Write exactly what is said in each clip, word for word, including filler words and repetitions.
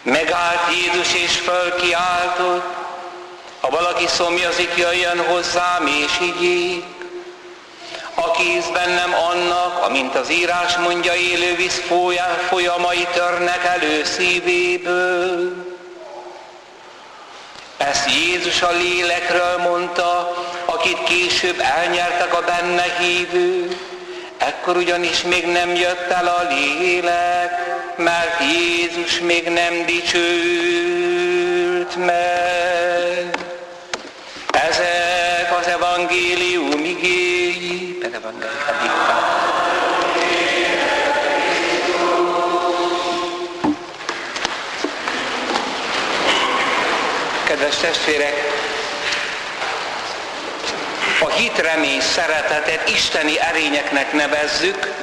Megállt Jézus és fölkiáltott: ha valaki szomjazik, jöjjön hozzám és higgyék. Aki hisz bennem, annak, amint az írás mondja, élő víz folyamai törnek elő szívéből. Ezt Jézus a lélekről mondta, akit később elnyertek a benne hívők. Ekkor ugyanis még nem jött el a lélek, mert Jézus még nem dicsőült meg. Ezek az evangélium igéi. Per evangélium. Kedves testvérek, a hit, remény, szeretetet isteni erényeknek nevezzük,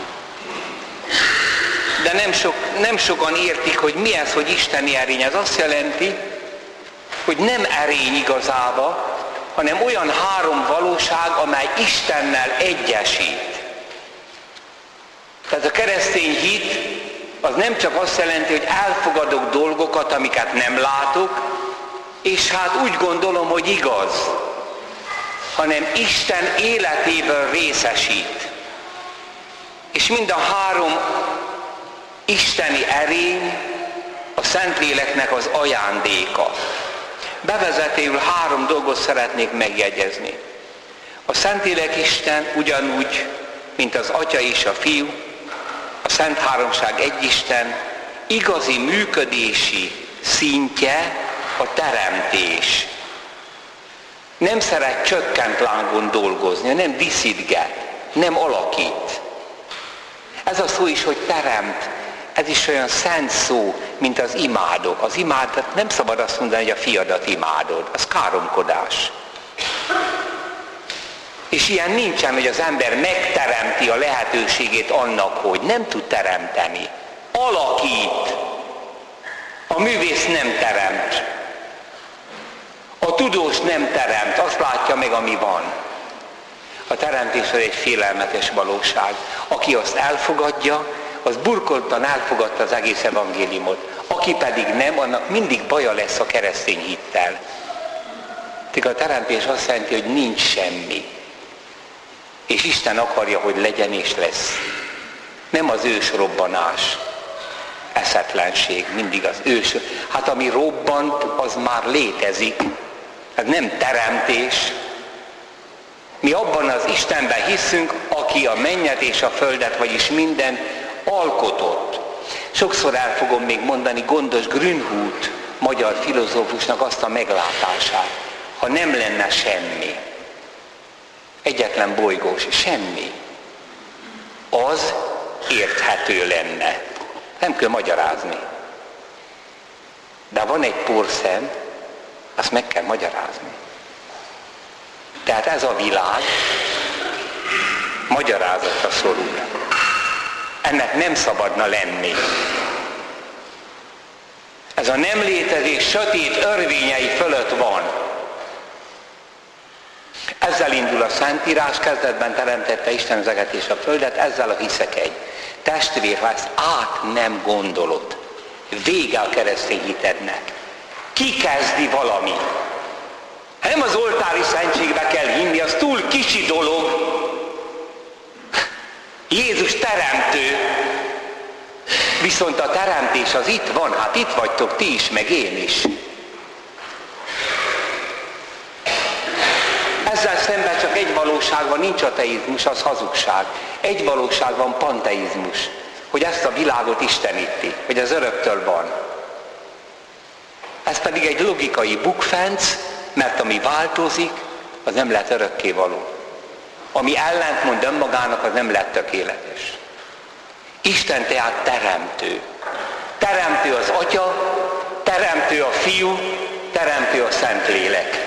de nem, sok, nem sokan értik, hogy mi ez, hogy isteni erény. Ez azt jelenti, hogy nem erény igazába, hanem olyan három valóság, amely Istennel egyesít. Tehát a keresztény hit az nem csak azt jelenti, hogy elfogadok dolgokat, amiket nem látok, és hát úgy gondolom, hogy igaz, hanem Isten életéből részesít. És mind a három isteni erény a Szentléleknek az ajándéka. Bevezetőül három dolgot szeretnék megjegyezni. A Szentlélek Isten ugyanúgy, mint az Atya és a Fiú, a Szent Háromság egy Isten, igazi működési szintje a teremtés. Nem szeret csökkent lángon dolgozni, nem diszítget, nem alakít. Ez a szó is, hogy teremt, ez is olyan szent szó, mint az imádok. Az imádat nem szabad azt mondani, hogy a fiadat imádod, az káromkodás. És ilyen nincsen, hogy az ember megteremti a lehetőségét annak, hogy nem tud teremteni. Alakít. A művész nem teremt. A tudós nem teremt, azt látja meg, ami van. A teremtés az egy félelmetes valóság. Aki azt elfogadja, az burkoltan elfogadta az egész evangéliumot. Aki pedig nem, annak mindig baja lesz a keresztény hittel. Tehát a teremtés azt jelenti, hogy nincs semmi. És Isten akarja, hogy legyen és lesz. Nem az ősrobbanás. Eszetlenség, mindig az ős. Hát ami robbant, az már létezik. Ez nem teremtés. Mi abban az Istenben hiszünk, aki a mennyet és a földet, vagyis minden alkotott. Sokszor el fogom még mondani Gondos Grünhut, magyar filozófusnak azt a meglátását. Ha nem lenne semmi, egyetlen bolygós, semmi, az érthető lenne. Nem kell magyarázni. De van egy porszem, azt meg kell magyarázni. Tehát ez a világ magyarázatra szorul. Ennek nem szabadna lenni. Ez a nem létezés sötét örvényei fölött van. Ezzel indul a Szentírás, kezdetben teremtette Isten az eget és a földet, ezzel a hiszek egy. Testvér, ha ezt át nem gondolod, vége a keresztény hitednek. Ki kezdi valami? Nem az oltári szentségbe kell hinni, az túl kicsi dolog. Jézus teremtő. Viszont a teremtés az itt van, hát itt vagytok ti is, meg én is. Ezzel szemben csak egy valóság van, nincs ateizmus, az hazugság. Egy valóság van, panteizmus, hogy ezt a világot isteníti, hogy az öröktől van. Ez pedig egy logikai bukfenc, mert ami változik, az nem lett örökkévaló. Ami ellentmond önmagának, az nem lett tökéletes. Isten tehát teremtő. Teremtő az Atya, teremtő a Fiú, teremtő a Szentlélek.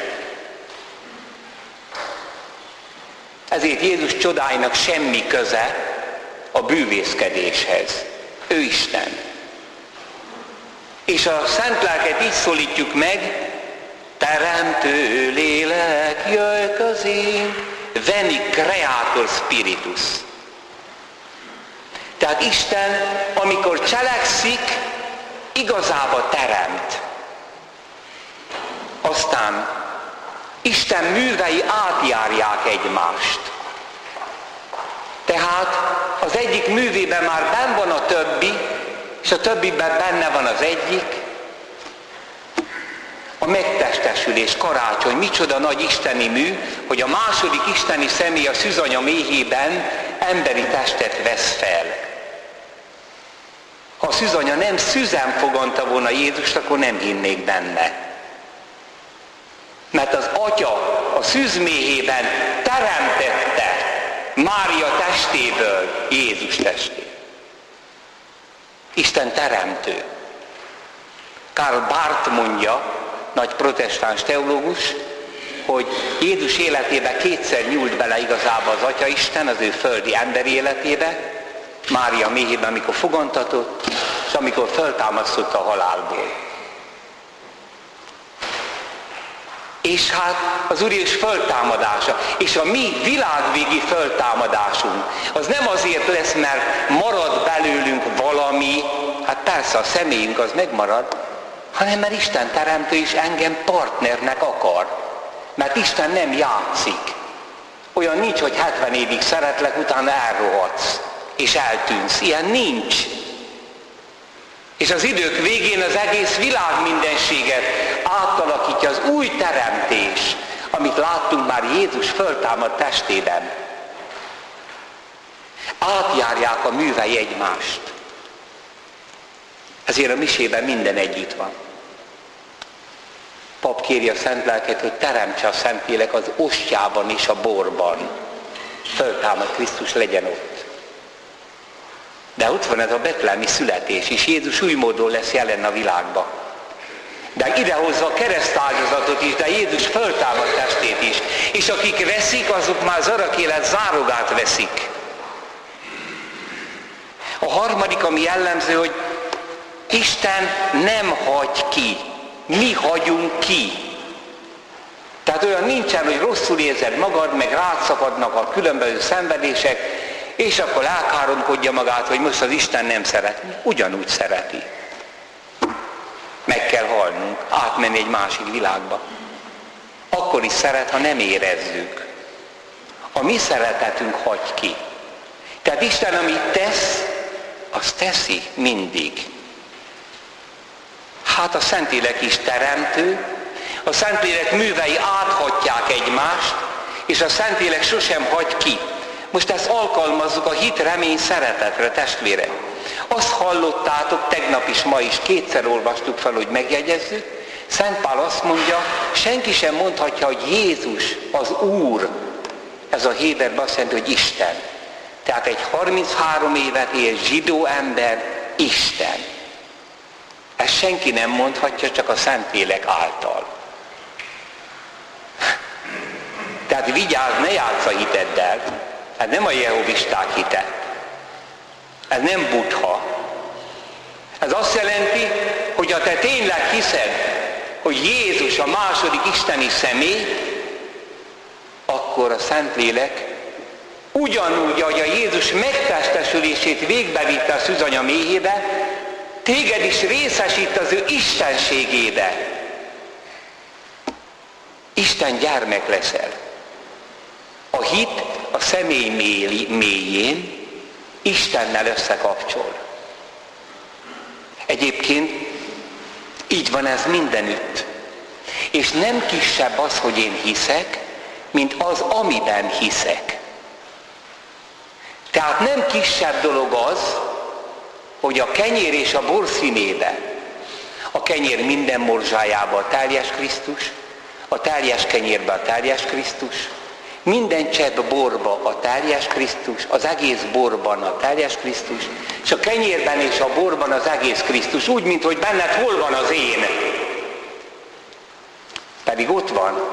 Ezért Jézus csodáinak semmi köze a bűvészkedéshez. Ő Isten. És a Szent Lelket így szólítjuk meg, teremtő lélek, jöjj közénk, veni creator spiritus. Tehát Isten, amikor cselekszik, igazába teremt. Aztán Isten művei átjárják egymást. Tehát az egyik művében már benn van a többi, és a többiben benne van az egyik. A megtestesülés, karácsony, micsoda nagy isteni mű, hogy a második isteni személy a szűzanya méhében emberi testet vesz fel. Ha a szűzanya nem szüzen foganta volna Jézust, akkor nem hinnék benne. Mert az Atya a szűzméhében teremtette Mária testéből Jézus testét. Isten teremtő. Karl Barth mondja, nagy protestáns teológus, hogy Jézus életébe kétszer nyúlt bele igazából az Atyaisten, az ő földi emberi életébe, Mária méhében, amikor fogantatott, és amikor föltámasztott a halálból. És hát az Úr Jézus föltámadása, és a mi világvégi föltámadásunk, az nem azért lesz, mert marad belőlünk valami, hát persze a személyünk az megmarad, hanem mert Isten teremtő is engem partnernek akar. Mert Isten nem játszik. Olyan nincs, hogy hetven évig szeretlek, utána elrohadsz, és eltűnsz. Ilyen nincs. És az idők végén az egész világ mindenséget átalakítja az új teremtés, amit láttunk már Jézus föltámadt testében. Átjárják a művei egymást. Ezért a misében minden együtt van. Pap kéri a Szent Lelket, hogy teremtse a Szentlélek az ostjában és a borban. Föltámad Krisztus, legyen ott. De ott van ez a betlehemi születés is. Jézus új módon lesz jelen a világba. De idehozza a keresztáldozatot is, de Jézus föltámad testét is. És akik veszik, azok már az örök élet zárogát veszik. A harmadik, ami jellemző, hogy Isten nem hagy ki. Mi hagyunk ki. Tehát olyan nincsen, hogy rosszul érzed magad, meg rád szakadnak a különböző szenvedések, és akkor elkáromkodja magát, hogy most az Isten nem szereti. Ugyanúgy szereti. Meg kell halnunk, átmenni egy másik világba. Akkor is szeret, ha nem érezzük. A mi szeretetünk hagy ki. Tehát Isten, amit tesz, azt teszi mindig. Hát a Szentlélek is teremtő, a Szentlélek művei áthatják egymást, és a Szentlélek sosem hagy ki. Most ezt alkalmazzuk a hit, remény, szeretetre, testvérek. Azt hallottátok, tegnap is, ma is, kétszer olvastuk fel, hogy megjegyezzük. Szent Pál azt mondja, senki sem mondhatja, hogy Jézus az Úr. Ez a héberben azt jelenti, hogy Isten. Tehát egy harminchárom évet él zsidó ember Isten. Ezt senki nem mondhatja, csak a Szentlélek által. Tehát vigyázz, ne játsz a hiteddel. Ez nem a jehovisták hite. Ez nem Buddha. Ez azt jelenti, hogy ha te tényleg hiszed, hogy Jézus a második isteni személy, akkor a Szentlélek ugyanúgy, ahogy a Jézus megtestesülését végbevitte a szűzanya méhébe, téged is részesít az ő istenségébe. Isten gyermek leszel. A hit a személy mélyén Istennel összekapcsol. Egyébként így van ez mindenütt. És nem kisebb az, hogy én hiszek, mint az, amiben hiszek. Tehát nem kisebb dolog az, hogy a kenyér és a bor színébe, a kenyér minden morzsájába a teljes Krisztus, a teljes kenyérbe a teljes Krisztus, minden csepp borba a teljes Krisztus, az egész borban a teljes Krisztus, és a kenyérben és a borban az egész Krisztus, úgy, mint hogy benned hol van az én. Pedig ott van.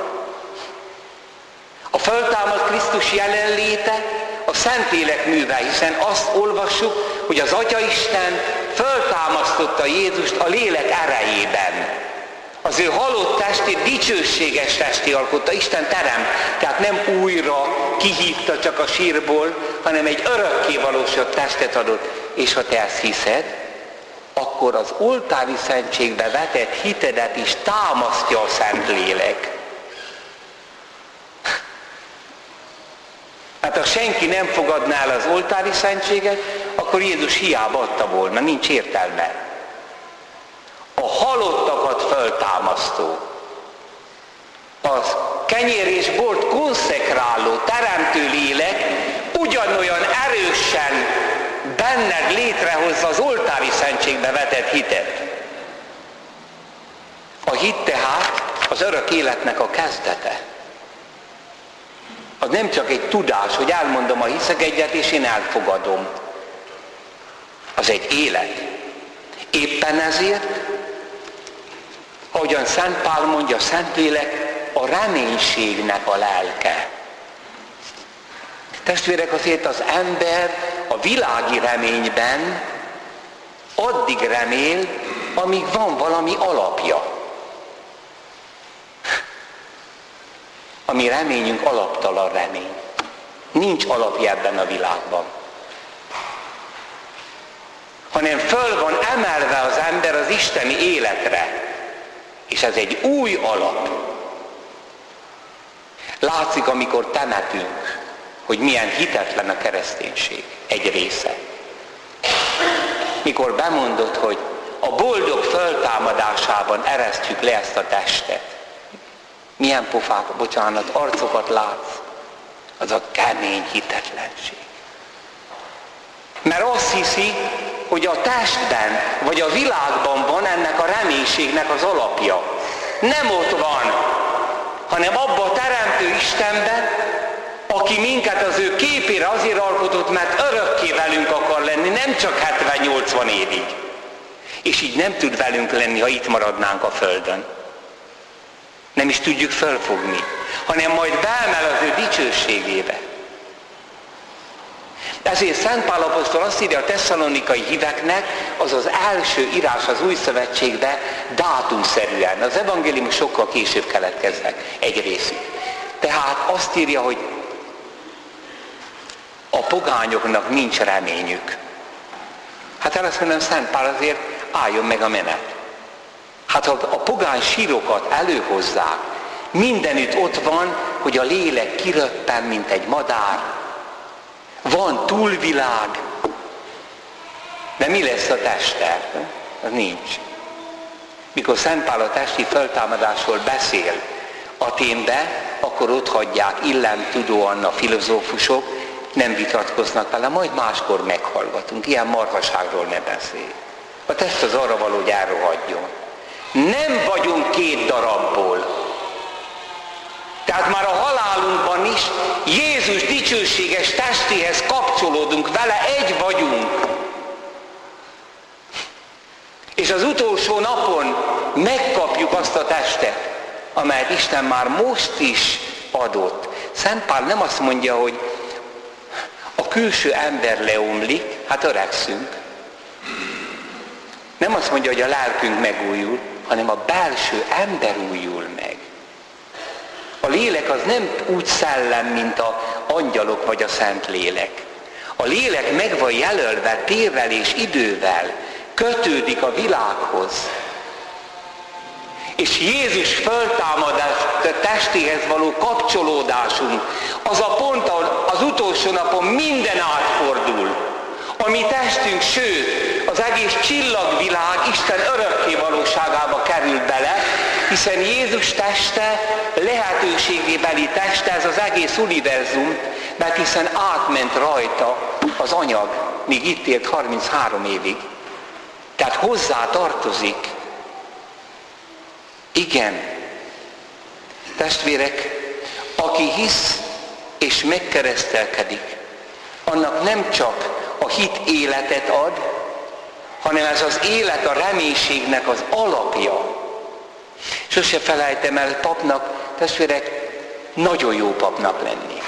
A föltámadt Krisztus jelenléte a Szentlélek műve, hiszen azt olvassuk, hogy az Atyaisten föltámasztotta Jézust a lélek erejében. Az ő halott testét dicsőséges testé alkotta, Isten terem, tehát nem újra kihívta csak a sírból, hanem egy örökké valósult testet adott. És ha te ezt hiszed, akkor az oltári szentségbe vetett hitedet is támasztja a Szentlélek. Hát ha senki nem fogadná el az oltári szentséget, akkor Jézus hiába adta volna, nincs értelme. A halottakat föltámasztó, az kenyér és bort konszekráló, teremtő lélek ugyanolyan erősen benned létrehozza az oltári szentségbe vetett hitet. A hit tehát az örök életnek a kezdete. Az nem csak egy tudás, hogy elmondom, ha hiszek egyet, és én elfogadom. Az egy élet. Éppen ezért, ahogyan Szent Pál mondja, a Szentlélek a reménységnek a lelke. Testvérek, azért az ember a világi reményben addig remél, amíg van valami alapja. A mi reményünk alaptalan remény. Nincs alapja ebben a világban. Hanem föl van emelve az ember az isteni életre. És ez egy új alap. Látszik, amikor temetünk, hogy milyen hitetlen a kereszténység egy része. Mikor bemondod, hogy a boldog föltámadásában eresztjük le ezt a testet. Milyen pofák, bocsánat, arcokat látsz. Az a kemény hitetlenség. Mert azt hiszi, hogy a testben, vagy a világban van ennek a reménységnek az alapja. Nem ott van, hanem abban a teremtő Istenben, aki minket az ő képére azért alkotott, mert örökké velünk akar lenni, nem csak hetven-nyolcvan évig. És így nem tud velünk lenni, ha itt maradnánk a Földön. Nem is tudjuk fölfogni, hanem majd beemel az ő dicsőségébe. Ezért Szent Pál apostol azt írja a tesszalonikai híveknek, az az első írás az Új Szövetségbe dátumszerűen. Az evangéliumok sokkal később keletkeznek egy részük. Tehát azt írja, hogy a pogányoknak nincs reményük. Hát el azt mondom, Szent Pál, azért álljon meg a menet. Hát ha a pogány sírokat előhozzák, mindenütt ott van, hogy a lélek kiröppen, mint egy madár. Van túlvilág. De mi lesz a testtel? Az nincs. Mikor Szent Pál a testi föltámadásról beszél Athénbe, akkor ott hagyják illemtudóan a filozófusok, nem vitatkoznak vele, majd máskor meghallgatunk. Ilyen marhaságról ne beszélj. A test az arra való, hogy elrohadjon. Nem vagyunk két darabból. Tehát már a halálunkban is Jézus dicsőséges testéhez kapcsolódunk, vele egy vagyunk. És az utolsó napon megkapjuk azt a testet, amelyet Isten már most is adott. Szent Pál nem azt mondja, hogy a külső ember leomlik, hát öregszünk. Nem azt mondja, hogy a lelkünk megújul, hanem a belső ember újul meg. A lélek az nem úgy szellem, mint az angyalok vagy a szent lélek. A lélek meg van jelölve térrel és idővel, kötődik a világhoz. És Jézus föltámadás testéhez való kapcsolódásunk, az a pont, ahol az utolsó napon minden átfordul. A mi testünk, sőt, az egész csillagvilág Isten örökké valóságába kerül bele, hiszen Jézus teste, lehetőségébeli teste, ez az egész univerzum, mert hiszen átment rajta az anyag, míg itt élt harminchárom évig. Tehát hozzá tartozik. Igen. Testvérek, aki hisz és megkeresztelkedik, annak nem csak a hit életet ad, hanem ez az élet a reménységnek az alapja. Sose felejtem el papnak, testvérek, nagyon jó papnak lenni.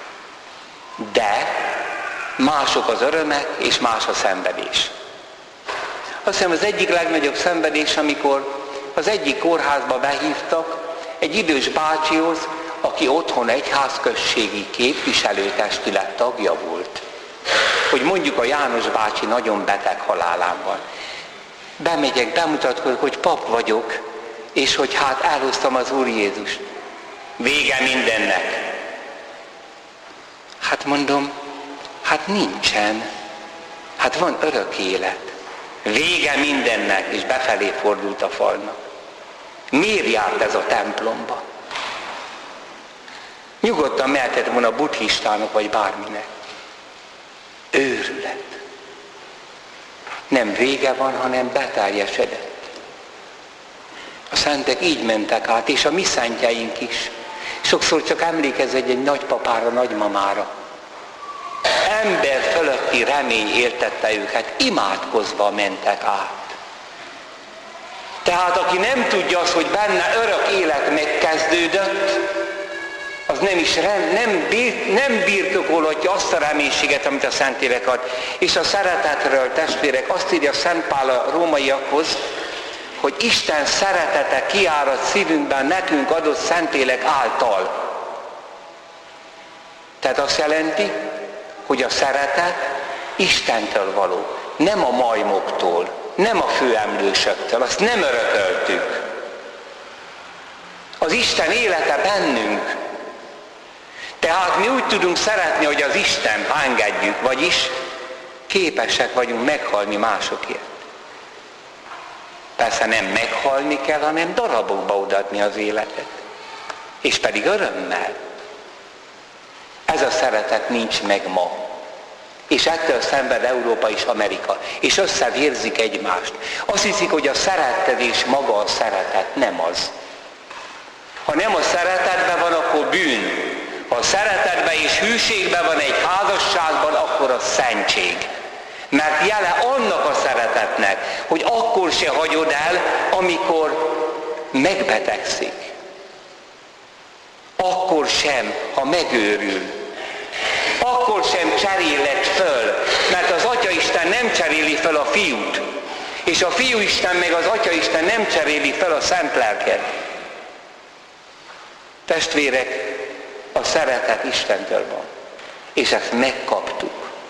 De mások az örömek, és más a szenvedés. Azt hiszem az egyik legnagyobb szenvedés, amikor az egyik kórházba behívtak egy idős bácsihoz, aki otthon egyházközségi képviselőtestület tagja volt. Hogy mondjuk a János bácsi nagyon beteg halálán van. bemegyek, bemutatkozok, hogy pap vagyok, és hogy hát elhoztam az Úr Jézust. Vége mindennek. Hát mondom, hát nincsen. Hát van örök élet. Vége mindennek, és befelé fordult a falnak. Miért járt ez a templomba? Nyugodtan mehetett volna buddhistának, vagy bárminek. Őrület. Nem vége van, hanem beteljesedett. A szentek így mentek át, és a mi szentjeink is. Sokszor csak emlékezz egy, egy nagypapára, nagymamára. Ember fölötti remény éltette őket, imádkozva mentek át. Tehát aki nem tudja azt, hogy benne örök élet megkezdődött, az nem is nem, bir, nem birtokolhatja azt a reménységet, amit a Szentlélek ad. És a szeretetről, testvérek, azt írja Szent Pál a rómaiakhoz, hogy Isten szeretete kiárad szívünkben nekünk adott Szentlélek által. Tehát azt jelenti, hogy a szeretet Istentől való, nem a majmoktól, nem a főemlősöktől, azt nem örököltük. Az Isten élete bennünk. Tehát mi úgy tudunk szeretni, hogy az Isten, ha engedjük, vagyis képesek vagyunk meghalni másokért. Persze nem meghalni kell, hanem darabokba odaadni az életet. És pedig örömmel. Ez a szeretet nincs meg ma. És ettől szenved Európa és Amerika. És összevérzik egymást. Azt hiszik, hogy a szeretedés maga a szeretet. Nem az. Ha nem a szeretetben van, akkor bűn. Ha a szeretetben és hűségben van egy házasságban, akkor a szentség. Mert jele annak a szeretetnek, hogy akkor se hagyod el, amikor megbetegszik. Akkor sem, ha megőrül. Akkor sem cseréled föl, mert az Atyaisten nem cseréli föl a fiút. És a Fiúisten meg az Atyaisten nem cseréli föl a Szent Lelket. Testvérek, a szeretet Istentől van. És ezt megkaptuk.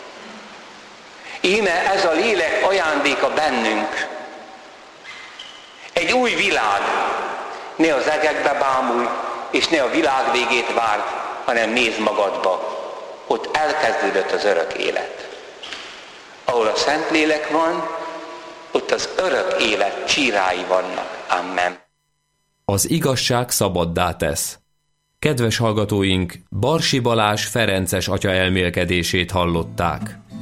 Íme ez a lélek ajándéka bennünk. Egy új világ. Ne az egekbe bámulj, és ne a világ végét várd, hanem nézd magadba. Ott elkezdődött az örök élet. Ahol a Szentlélek van, ott az örök élet csírái vannak. Amen. Az igazság szabaddá tesz. Kedves hallgatóink, Barsi Balázs ferences atya elmélkedését hallották.